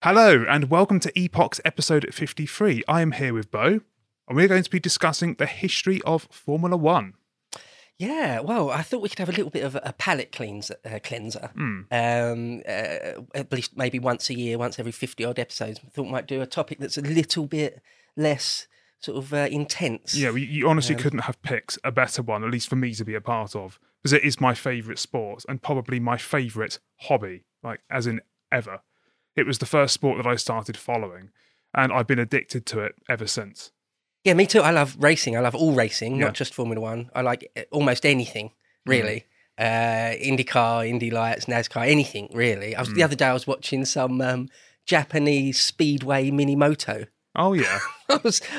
Hello, and welcome to Epoch's episode 53. I am here with Bo, and we're going to be discussing the history of Formula One. Yeah, well, I thought we could have a little bit of a palate cleanser. At least maybe once a year, once every 50-odd episodes. I thought we might do a topic that's a little bit less sort of intense. Yeah, you honestly couldn't have picked a better one, at least for me to be a part of, because it is my favourite sport and probably my favourite hobby, like as in ever. It was the first sport that I started following, and I've been addicted to it ever since. Yeah, me too. I love racing. I love all racing, not just Formula One. I like almost anything, really. IndyCar, Indy Lights, NASCAR, anything, really. The other day I was watching some Japanese speedway mini moto. Oh yeah, I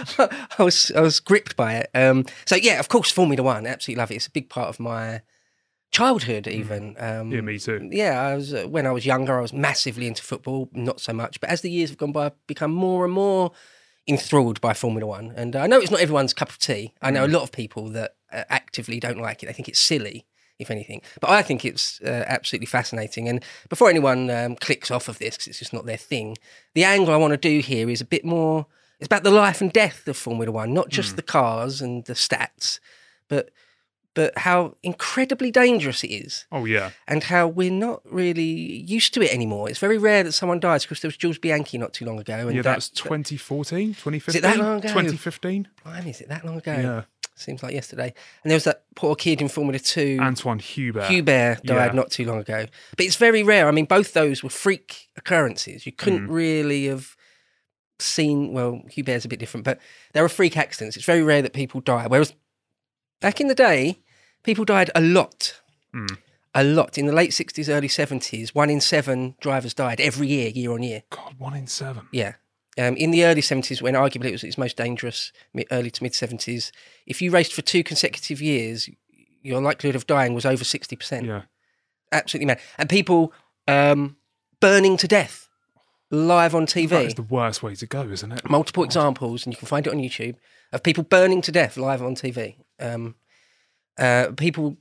was gripped by it. So yeah, of course, Formula One. Absolutely love it. It's a big part of my childhood, even. yeah, me too. Yeah, when I was younger, I was massively into football. Not so much, but as the years have gone by, I've become more and more enthralled by Formula One. And I know it's not everyone's cup of tea. I know a lot of people that actively don't like it. They think it's silly, if anything. But I think it's absolutely fascinating. And before anyone clicks off of this, because it's just not their thing, the angle I want to do here is a bit more, it's about the life and death of Formula One, not just the cars and the stats, but how incredibly dangerous it is. Oh, yeah. And how we're not really used to it anymore. It's very rare that someone dies, because there was Jules Bianchi not too long ago. And yeah, that's 2014, 2015? Is it that long ago? 2015. Blimey, is it that long ago? Yeah. Seems like yesterday. And there was that poor kid in Formula 2. Antoine Hubert. Hubert died not too long ago. But it's very rare. I mean, both those were freak occurrences. You couldn't really have seen, well, Hubert's a bit different, but there are freak accidents. It's very rare that people die. Whereas back in the day, people died a lot. A lot. In the late 60s, early 70s, 1 in 7 drivers died every year, year on year. God, 1 in 7. Yeah. In the early 70s, when arguably it was its most dangerous, early to mid 70s, if you raced for 2 consecutive years, your likelihood of dying was over 60%. Yeah. Absolutely mad. And people burning to death live on TV. That is the worst way to go, isn't it? Multiple examples, and you can find it on YouTube, of people burning to death live on TV. People,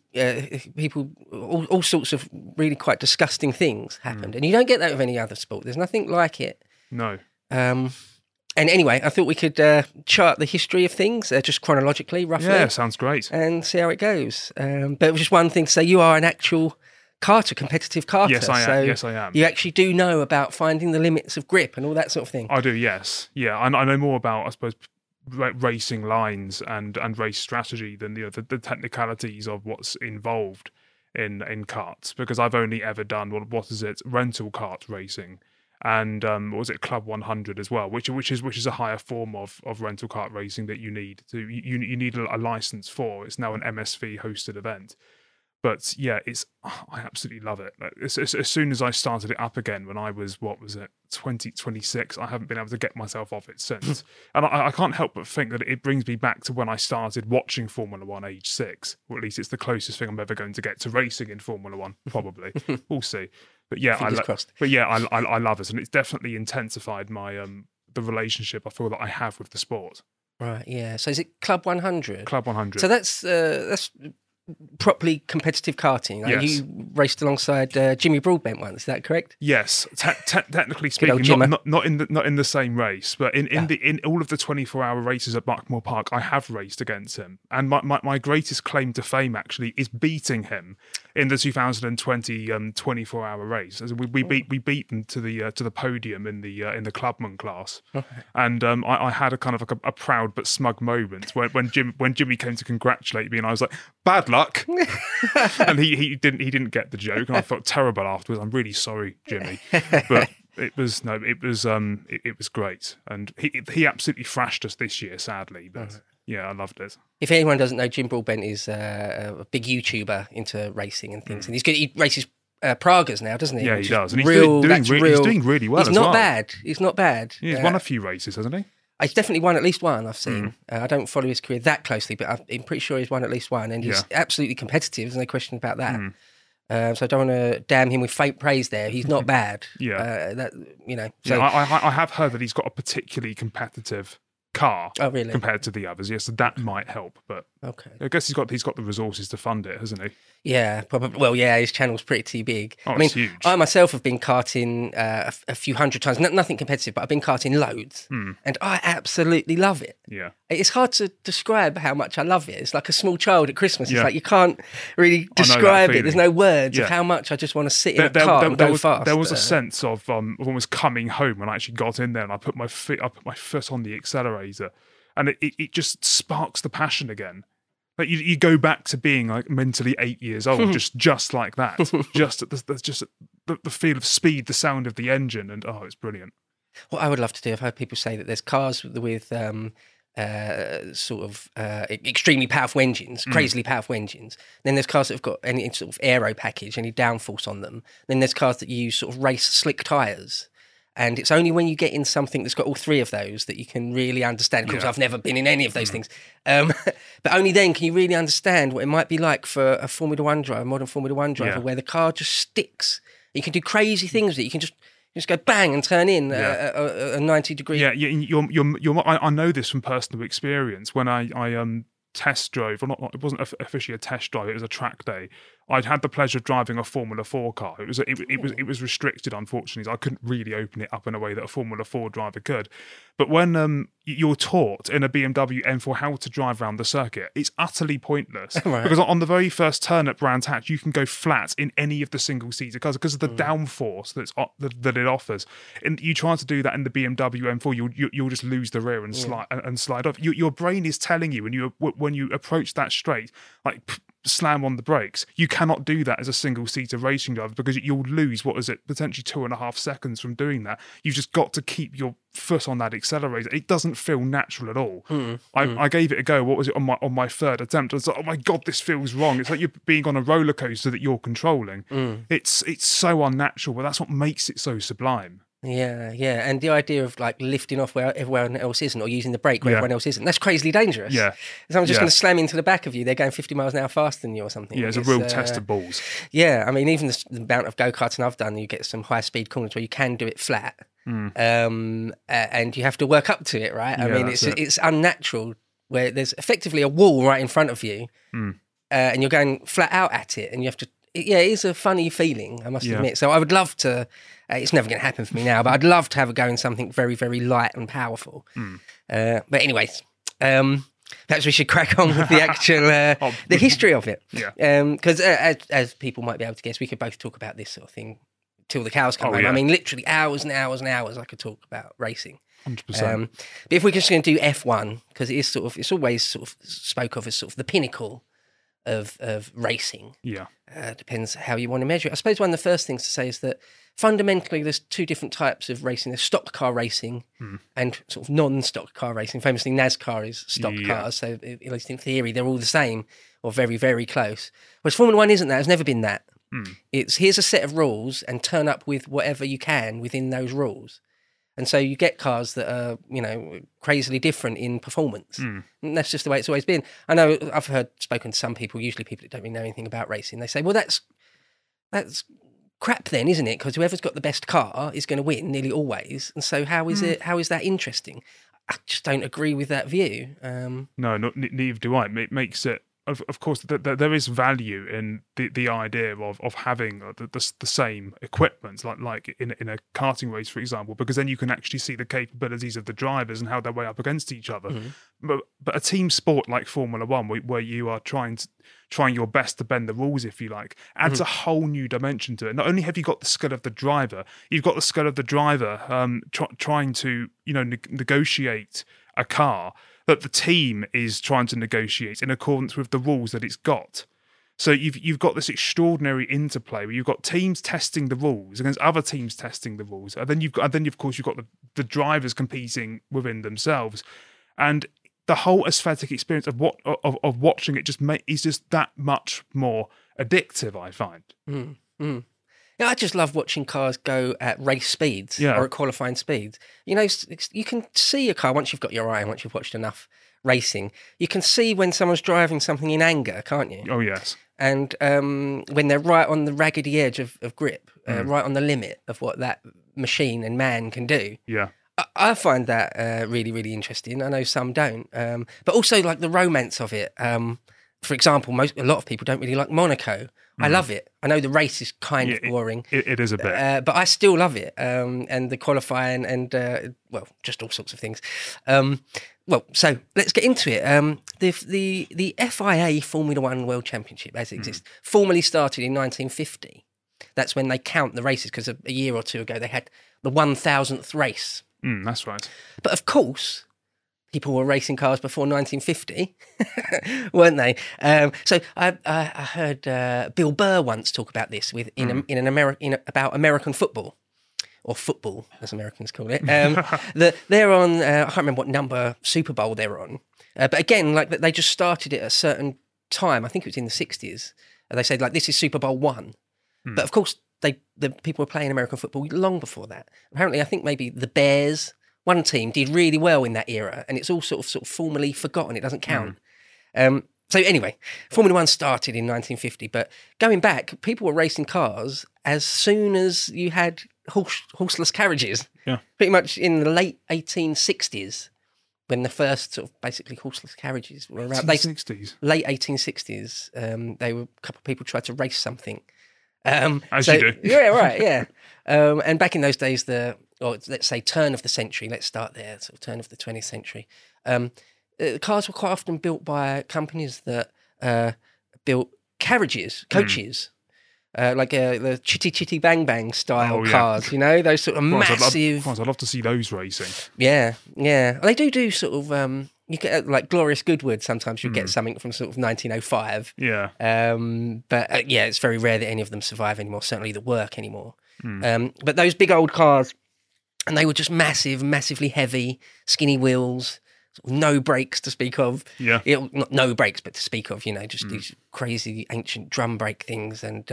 all sorts of really quite disgusting things happened. And you don't get that with any other sport. There's nothing like it. No. And anyway, I thought we could chart the history of things, just chronologically, roughly. Yeah, sounds great. And see how it goes. But it was just one thing to say, you are an actual karter, competitive karter. Yes, I am. So yes, I am. You actually do know about finding the limits of grip and all that sort of thing. I do, yes. Yeah, I know more about, I suppose, racing lines and race strategy than the technicalities of what's involved in karts, because I've only ever done rental kart racing, and what was it, Club 100 as well, which is a higher form of rental kart racing that you need a license for. It's now an MSV hosted event. But yeah, I absolutely love it. Like, as soon as I started it up again when I was, 26, I haven't been able to get myself off it since. And I can't help but think that it brings me back to when I started watching Formula One age 6, or at least it's the closest thing I'm ever going to get to racing in Formula One, probably. We'll see. But yeah, I love it, and it's definitely intensified my the relationship I feel that I have with the sport. Right, yeah. So is it Club 100? Club 100. So that's properly competitive karting. Like, yes. You raced alongside Jimmy Broadbent once. Is that correct? Yes, technically speaking, not in the same race, but in all of the 24-hour races at Buckmore Park, I have raced against him, and my greatest claim to fame actually is beating him in the 2020 24-hour race. As we beat them to the podium in the clubman class, and I had a kind of like a proud but smug moment when Jimmy came to congratulate me, and I was like, bad luck. And he didn't get the joke, and I felt terrible afterwards. I'm really sorry, Jimmy, but it was great, and he absolutely thrashed us this year, sadly. But yeah, I loved it. If anyone doesn't know, Jim Broadbent is a big YouTuber into racing and things, and he's good. He races Pragas now, doesn't he? Yeah, he does, and he's doing really well. He's not bad. He's not bad. He's won a few races, hasn't he? He's definitely won at least one, I've seen. I don't follow his career that closely, but I'm pretty sure he's won at least one. And he's absolutely competitive, there's no question about that. So I don't want to damn him with faint praise there. He's not bad. Yeah. So I have heard that he's got a particularly competitive car Oh, really? compared to the others. Yes, so that might help, but Okay. I guess he's got the resources to fund it, hasn't he? Yeah, probably. Well, yeah, his channel's pretty big. Oh, I mean, it's huge. I myself have been karting a few hundred times. Nothing competitive, but I've been karting loads, and I absolutely love it. Yeah. It's hard to describe how much I love it. It's like a small child at Christmas. It's Yeah. like you can't really that describe it. There's no words Yeah. of how much I just want to sit in a car and go fast. There was a sense of almost coming home when I actually got in there and I put my foot on the accelerator, and it just sparks the passion again. Like you go back to being like mentally 8 years old, just like that. Just the feel of speed, the sound of the engine, and it's brilliant. What I would love to do, I've heard people say that there's cars with extremely powerful engines, crazily powerful engines. Then there's cars that have got any sort of aero package, any downforce on them. Then there's cars that use sort of race slick tyres. And it's only when you get in something that's got all three of those that you can really understand. Of course, I've never been in any of those things. But only then can you really understand what it might be like for a Formula One driver, a modern Formula One driver, where the car just sticks. You can do crazy things with it. You can just go bang and turn in a 90-degree. Yeah, I know this from personal experience. When I test drove, it wasn't officially a test drive, it was a track day. I'd had the pleasure of driving a Formula 4 car. It was restricted, unfortunately, so I couldn't really open it up in a way that a Formula 4 driver could. But when you're taught in a BMW M4 how to drive around the circuit, it's utterly pointless. Right. Because on the very first turn at Brands Hatch, you can go flat in any of the single-seater cars because of the downforce that it offers. And you try to do that in the BMW M4, you'll just lose the rear and slide off. Your brain is telling you when you approach that straight, like slam on the brakes. You cannot do that as a single-seater racing driver because you'll lose, potentially 2.5 seconds from doing that. You've just got to keep your foot on that accelerator. It doesn't feel natural at all. I gave it a go. What was it on my third attempt? I was like, oh my God, this feels wrong. It's like you're being on a roller coaster that you're controlling. It's so unnatural, but that's what makes it so sublime. Yeah, and the idea of like lifting off where everyone else isn't, or using the brake where everyone else isn't, that's crazily dangerous. Yeah. Someone's just going to slam into the back of you. They're going 50 miles an hour faster than you or something. Yeah, it's a real test of balls. Yeah, I mean, even the amount of go-karting I've done, you get some high-speed corners where you can do it flat, and you have to work up to it, right? I mean, it's unnatural where there's effectively a wall right in front of you, and you're going flat out at it, and you have to. It is a funny feeling, I must admit. So I would love to. It's never going to happen for me now, but I'd love to have a go in something very, very light and powerful. But anyways, perhaps we should crack on with the actual the history of it. Yeah. Because as people might be able to guess, we could both talk about this sort of thing till the cows come home. Yeah. I mean, literally hours and hours and hours I could talk about racing. 100%. But if we're just going to do F1, because it's always sort of spoke of as sort of the pinnacle of racing. Yeah. Depends how you want to measure it. I suppose one of the first things to say is that fundamentally there's two different types of racing. There's stock car racing and sort of non-stock car racing. Famously, NASCAR is stock cars, so at least in theory they're all the same or very, very close. Whereas Formula One isn't that. It's never been that. It's here's a set of rules and turn up with whatever you can within those rules. And so you get cars that are, crazily different in performance. And that's just the way it's always been. I know I've spoken to some people, usually people that don't really know anything about racing. They say, well, that's crap then, isn't it? Because whoever's got the best car is going to win nearly always. And so how is that interesting? I just don't agree with that view. No, neither do I. It makes it. Of course, there is value in the idea of having the same equipment, like in a karting race, for example, because then you can actually see the capabilities of the drivers and how they weigh up against each other. But a team sport like Formula One, where you are trying your best to bend the rules, if you like, adds a whole new dimension to it. Not only have you got the skill of the driver, you've got the skill of the driver trying to negotiate a car that the team is trying to negotiate in accordance with the rules that it's got. So you've got this extraordinary interplay where you've got teams testing the rules against other teams testing the rules, and then of course you've got the drivers competing within themselves, and the whole aesthetic experience of watching it is just that much more addictive, I find. Yeah, I just love watching cars go at race speeds or at qualifying speeds. You can see a car once you've got your eye, once you've watched enough racing. You can see when someone's driving something in anger, can't you? Oh, yes. And when they're right on the raggedy edge of grip, right on the limit of what that machine and man can do. Yeah. I find that really, really interesting. I know some don't, but also like the romance of it. For example, a lot of people don't really like Monaco. I love it. I know the race is kind of boring. It is a bit. But I still love it. And the qualifying and, well, just all sorts of things. So let's get into it. The FIA Formula One World Championship, as it exists, formally started in 1950. That's when they count the races, because a year or two ago they had the 1,000th race. That's right. But of course, people were racing cars before 1950, weren't they? So I heard Bill Burr once talk about this about American football, or football as Americans call it. They're on I can't remember what number Super Bowl they're on, but again, like they just started it at a certain time. I think it was in the 60s. They said like this is Super Bowl 1, but of course the people were playing American football long before that. Apparently, I think maybe the Bears. One team did really well in that era, and it's all sort of formally forgotten. It doesn't count. So anyway, Formula One started in 1950, but going back, people were racing cars as soon as you had horseless carriages. Yeah. Pretty much in the late 1860s, when the first sort of basically horseless carriages were around. Late 1860s. A couple of people tried to race something. As you do. Yeah, right, yeah. And back in those days, let's say turn of the century, let's start there, sort of turn of the 20th century, cars were quite often built by companies that built coaches, like the Chitty Chitty Bang Bang style cars, you know, those sort of massive... I'd love to see those racing. Yeah. They do sort of... you get like Glorious Goodwood. Sometimes you get something from sort of 1905. Yeah. But it's very rare that any of them survive anymore. Certainly that work anymore. But those big old cars, and they were just massively heavy, skinny wheels, sort of no brakes to speak of. Yeah. Not no brakes, but to speak of. You know, just these crazy ancient drum brake things, and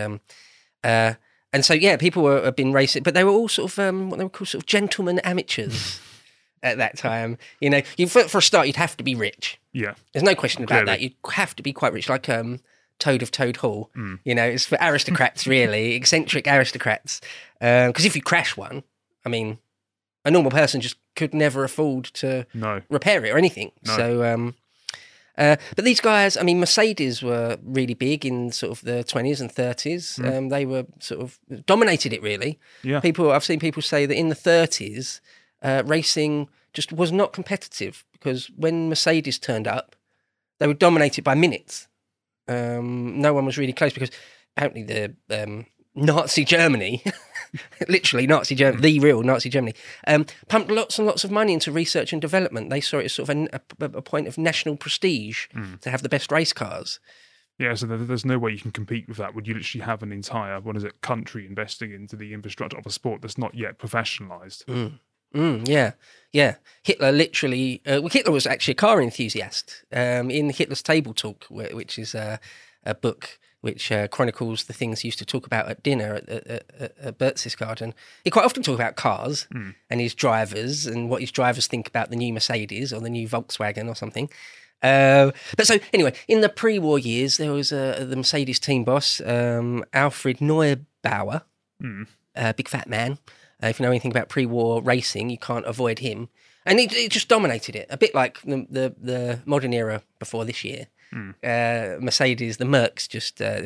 so people have been racing, but they were all sort of what they were called sort of gentlemen amateurs. At that time, you know, for a start, you'd have to be rich. Yeah, there's no question about that. You'd have to be quite rich, like Toad of Toad Hall. You know, it's for aristocrats, really, eccentric aristocrats. Because if you crash one, I mean, a normal person just could never afford to repair it or anything. No. So, but these guys, I mean, Mercedes were really big in sort of the 20s and 30s. They were sort of dominated it, really. Yeah. I've seen people say that in the 30s. Racing just was not competitive, because when Mercedes turned up, they were dominated by minutes. No one was really close, because apparently the Nazi Germany, literally Nazi Germany, the real Nazi Germany, pumped lots and lots of money into research and development. They saw it as sort of a point of national prestige to have the best race cars. Yeah, so there's no way you can compete with that. Would you literally have an entire, country investing into the infrastructure of a sport that's not yet professionalised? Yeah. Hitler literally... Hitler was actually a car enthusiast. In Hitler's Table Talk, which is a book which chronicles the things he used to talk about at dinner at Berchtesgaden, he quite often talked about cars and his drivers and what his drivers think about the new Mercedes or the new Volkswagen or something. But so, anyway, in the pre-war years, there was the Mercedes team boss, Alfred Neubauer, big fat man. If you know anything about pre-war racing, you can't avoid him. And he just dominated it, a bit like the modern era before this year. Mercedes, the Mercs, just it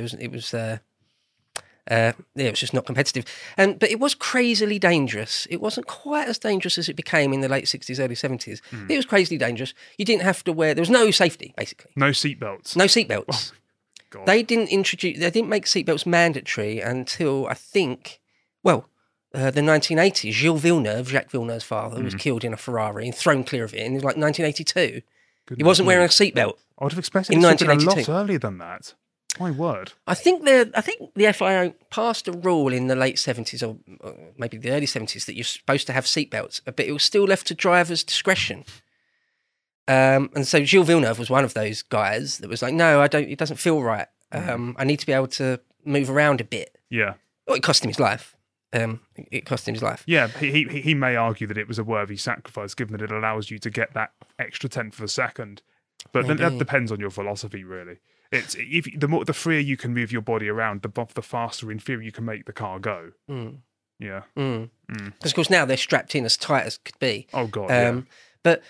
was just not competitive. But it was crazily dangerous. It wasn't quite as dangerous as it became in the late 60s, early 70s. It was crazily dangerous. You didn't have to wear... There was no safety, basically. No seatbelts? No seatbelts. Oh, God. They didn't make seatbelts mandatory until, I think... the 1980s, Jacques Villeneuve's father, was killed in a Ferrari and thrown clear of it in 1982. He wasn't wearing a seatbelt. I would have expected it to have been a lot earlier than that. My word. I think the FIA passed a rule in the late 70s or maybe the early 70s that you're supposed to have seatbelts, but it was still left to drivers' discretion. And so Gilles Villeneuve was one of those guys that was like, no, it doesn't feel right. I need to be able to move around a bit. Yeah. Well, it cost him his life. It cost him his life. Yeah, he may argue that it was a worthy sacrifice, given that it allows you to get that extra tenth of a second. But then that depends on your philosophy, really. It's the freer you can move your body around, the faster in theory you can make the car go. You Yeah. Because of course now they're strapped in as tight as could be. Oh God. Yeah. But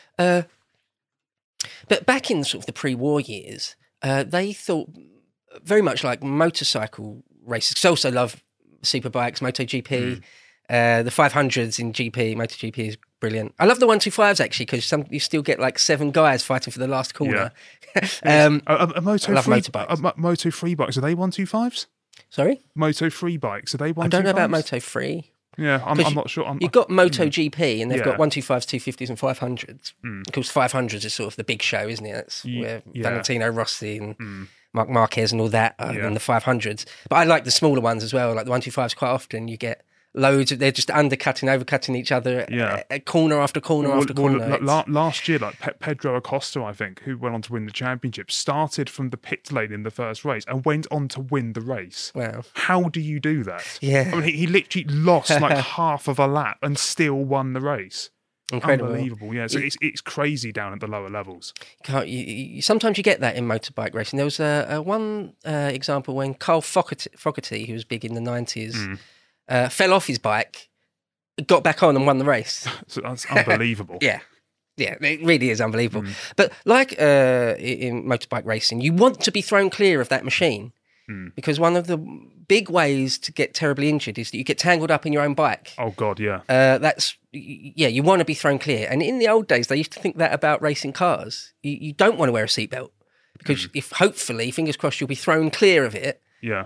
back in sort of the pre-war years, they thought very much like motorcycle races. 'Cause I also love superbikes, MotoGP, the 500s in GP. MotoGP is brilliant. I love the 125s actually because you still get like 7 guys fighting for the last corner. A I love motorbikes. Moto 3 bikes, are they 125s? Sorry? Moto 3 bikes, are they 125s? I don't know about Moto 3. Yeah, I'm not sure. You've got MotoGP and they've got 125s, 250s and 500s. Of course, 500s is sort of the big show, isn't it? That's where Valentino Rossi and Marc Marquez and all that are in the 500s. But I like the smaller ones as well. Like the 125s, quite often you get loads of, they're just overcutting each other at corner after corner after corner. Last year, like Pedro Acosta, I think, who went on to win the championship, started from the pit lane in the first race and went on to win the race. Wow. How do you do that? Yeah. I mean, he literally lost like half of a lap and still won the race. Incredible. Unbelievable, yeah. So it's crazy down at the lower levels. Sometimes you get that in motorbike racing. There was one example when Carl Fogarty, who was big in the 90s, fell off his bike, got back on and won the race. So that's unbelievable. Yeah, it really is unbelievable. But like in motorbike racing, you want to be thrown clear of that machine because one of the big ways to get terribly injured is that you get tangled up in your own bike. Oh, God, yeah. You want to be thrown clear. And in the old days, they used to think that about racing cars. You don't want to wear a seatbelt because if hopefully, fingers crossed, you'll be thrown clear of it. Yeah.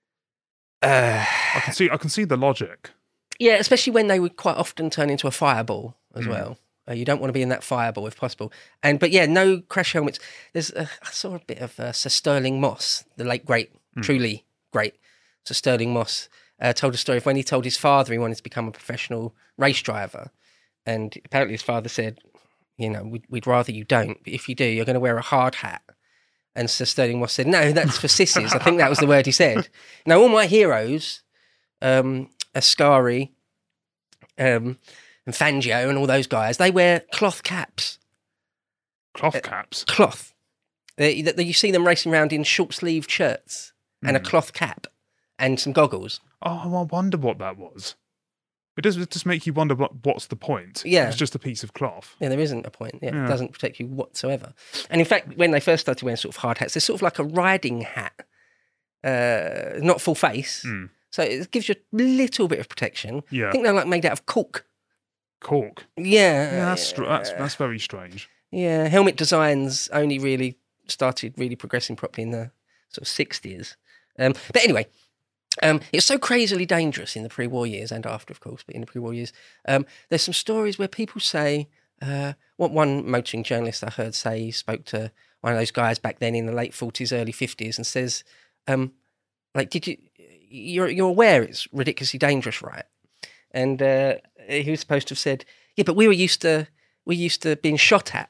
I can see the logic. Yeah, especially when they would quite often turn into a fireball as well. You don't want to be in that fireball if possible. But no crash helmets. I saw a bit of Sir Sterling Moss, the late great, truly great Sir Sterling Moss, told a story of when he told his father he wanted to become a professional race driver. And apparently his father said, we'd rather you don't, but if you do, you're going to wear a hard hat. And Sir Sterling Moss said, no, that's for sissies. I think that was the word he said. Now, all my heroes, Ascari and Fangio and all those guys, they wear cloth caps. Cloth caps? Cloth. You see them racing around in short-sleeved shirts and a cloth cap and some goggles. Oh, I wonder what that was. It does just make you wonder what's the point. Yeah. It's just a piece of cloth. Yeah, there isn't a point. Yeah, it doesn't protect you whatsoever. And in fact, when they first started wearing sort of hard hats, they're sort of like a riding hat, not full face. So it gives you a little bit of protection. Yeah. I think they're like made out of cork. Cork? Yeah. That's very strange. Yeah, helmet designs only really started progressing properly in the sort of 60s. But anyway... it's so crazily dangerous in the pre-war years and after, of course, but in the pre-war years, there's some stories where people say, what one motoring journalist I heard say, he spoke to one of those guys back then in the late 40s, early 50s and says, you're aware it's ridiculously dangerous, right? And he was supposed to have said, yeah, but we're used to being shot at.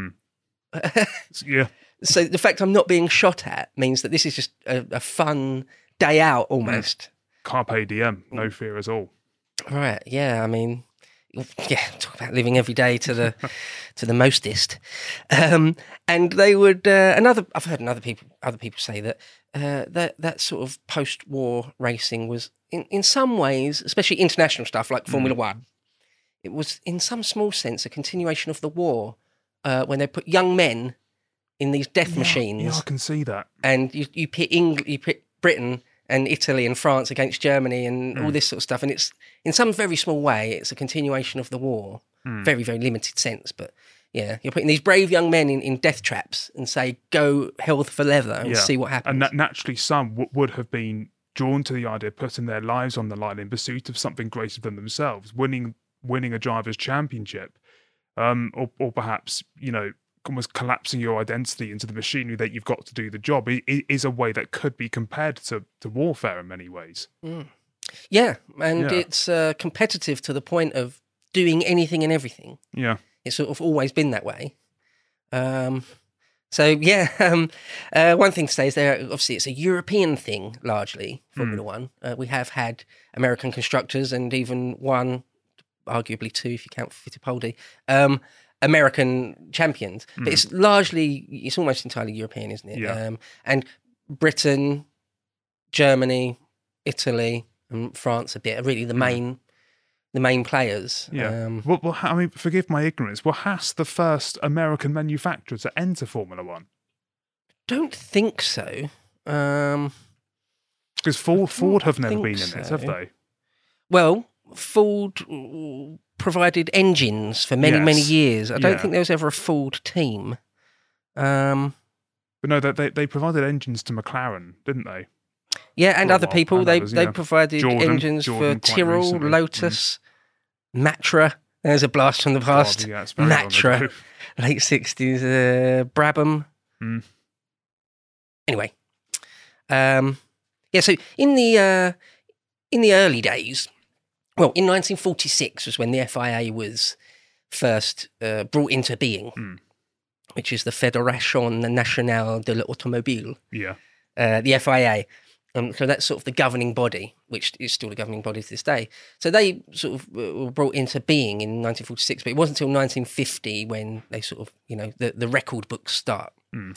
Yeah. So the fact I'm not being shot at means that this is just a fun day out almost. Carpe diem, no fear at all. Right, yeah, I mean, talk about living every day to the mostest. And they would I've heard other people say that that sort of post-war racing was in some ways, especially international stuff like Formula One, it was in some small sense a continuation of the war when they put young men in these death machines. Yeah, I can see that. And you pit Britain and Italy and France against Germany and all this sort of stuff. And it's, in some very small way, it's a continuation of the war. Very, very limited sense. But yeah, you're putting these brave young men in death traps and say, go hell for leather and see what happens. And naturally some would have been drawn to the idea of putting their lives on the line in pursuit of something greater than themselves, winning a driver's championship. Or perhaps, almost collapsing your identity into the machinery that you've got to do the job is a way that could be compared to warfare in many ways. Yeah, and it's competitive to the point of doing anything and everything. Yeah. It's sort of always been that way. One thing to say is obviously it's a European thing, largely, Formula One. We have had American constructors and even one, arguably two if you count Fittipaldi, American champions, but it's almost entirely European, isn't it? Yeah. And Britain, Germany, Italy, and France a bit are really the main the main players. Yeah. Well, I mean, forgive my ignorance. Was Haas the first American manufacturer to enter Formula One? Don't think so. Because Ford have never been in it, have they? Well, Ford provided engines for many years. I don't think there was ever a Ford team. But no, they provided engines to McLaren, didn't they? Yeah, and other people. They provided engines for Tyrrell, Lotus, Matra. There's a blast from the past. God, Matra, late 60s, Brabham. Anyway, so in the early days, well, in 1946 was when the FIA was first brought into being, which is the Fédération Nationale de l'Automobile. Yeah. The FIA. So that's sort of the governing body, which is still the governing body to this day. So they sort of were brought into being in 1946, but it wasn't until 1950 when they sort of, the record books start.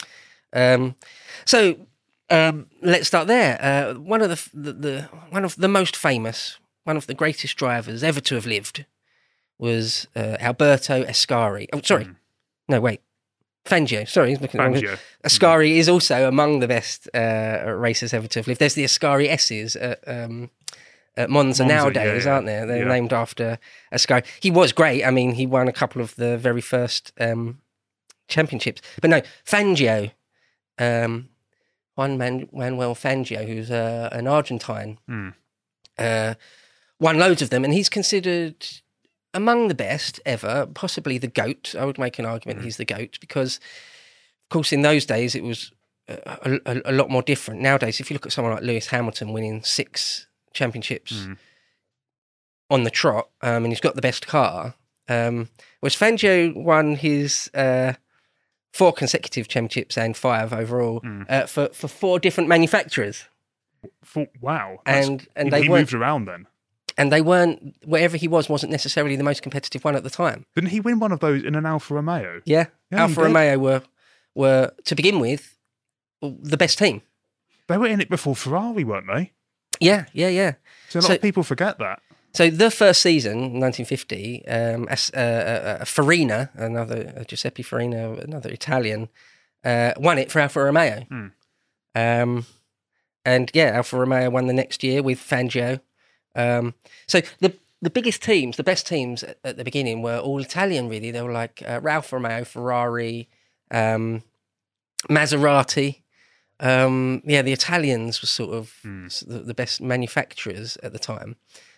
Let's start there. One of the most famous, one of the greatest drivers ever to have lived was Alberto Ascari. Oh, sorry. No, wait. Fangio. Sorry, he's looking at Fangio. Ascari is also among the best racers ever to have lived. There's the Ascari S's at Monza nowadays, aren't there? They're named after Ascari. He was great. I mean, he won a couple of the very first championships. But no, Fangio, Juan Manuel Fangio, who's an Argentine, won loads of them, and he's considered among the best ever, possibly the GOAT. I would make an argument he's the GOAT because, of course, in those days it was a lot more different. Nowadays, if you look at someone like Lewis Hamilton winning 6 championships on the trot, and he's got the best car, whereas Fangio won his 4 consecutive championships and 5 overall for 4 different manufacturers. Wow. And he moved around then. And they weren't, wherever he wasn't necessarily the most competitive one at the time. Didn't he win one of those in an Alfa Romeo? Yeah Alfa Romeo were, to begin with, the best team. They were in it before Ferrari, weren't they? Yeah. So a lot of people forget that. So the first season, 1950, Farina, Giuseppe Farina, another Italian, won it for Alfa Romeo. And Alfa Romeo won the next year with Fangio. So the biggest teams, the best teams at the beginning were all Italian, really. They were like Ralph Romeo, Ferrari, Maserati. The Italians were sort of the best manufacturers at the time.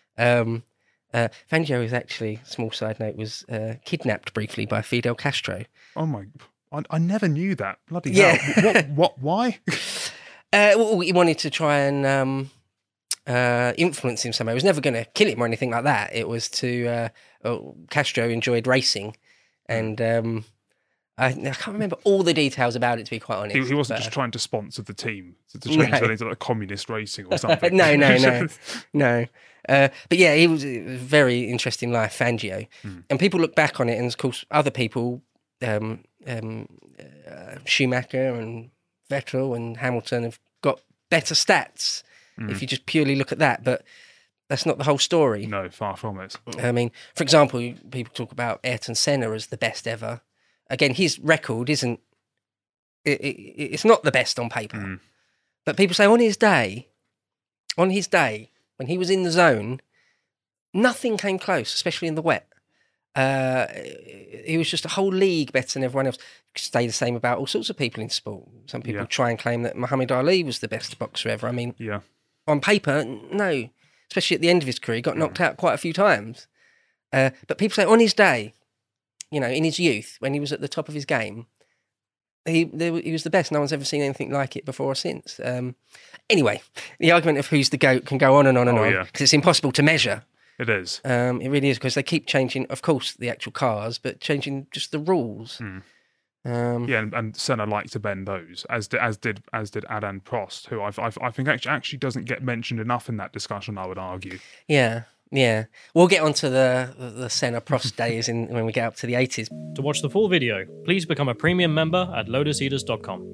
Fangio is actually, small side note, was kidnapped briefly by Fidel Castro. Oh my! I never knew that. Bloody hell! What? Why? He wanted to try and influence him somehow. He was never going to kill him or anything like that. It was to Castro enjoyed racing, and I can't remember all the details about it, to be quite honest. He wasn't just trying to sponsor the team to change that into like communist racing or something. No. But yeah, he was a very interesting life, Fangio, and people look back on it, and of course, other people, Schumacher and Vettel and Hamilton have got better stats. If you just purely look at that, but that's not the whole story. No, far from it. I mean, for example, people talk about Ayrton Senna as the best ever. Again, his record isn't, it's not the best on paper. But people say on his day, when he was in the zone, nothing came close, especially in the wet. He was just a whole league better than everyone else. Say the same about all sorts of people in sport. Some people try and claim that Muhammad Ali was the best boxer ever. I mean, on paper, no. Especially at the end of his career, he got knocked out quite a few times. But people say on his day, in his youth, when he was at the top of his game, he was the best. No one's ever seen anything like it before or since. Anyway, the argument of who's the GOAT can go on and on and on, because it's impossible to measure. It is. It really is, because they keep changing, of course, the actual cars, but changing just the rules. And Senna liked to bend those, as did Alain Prost, who I think actually doesn't get mentioned enough in that discussion, I would argue. Yeah. We'll get onto the Senna Prost days when we get up to the 80s. To watch the full video, please become a premium member at lotuseaters.com.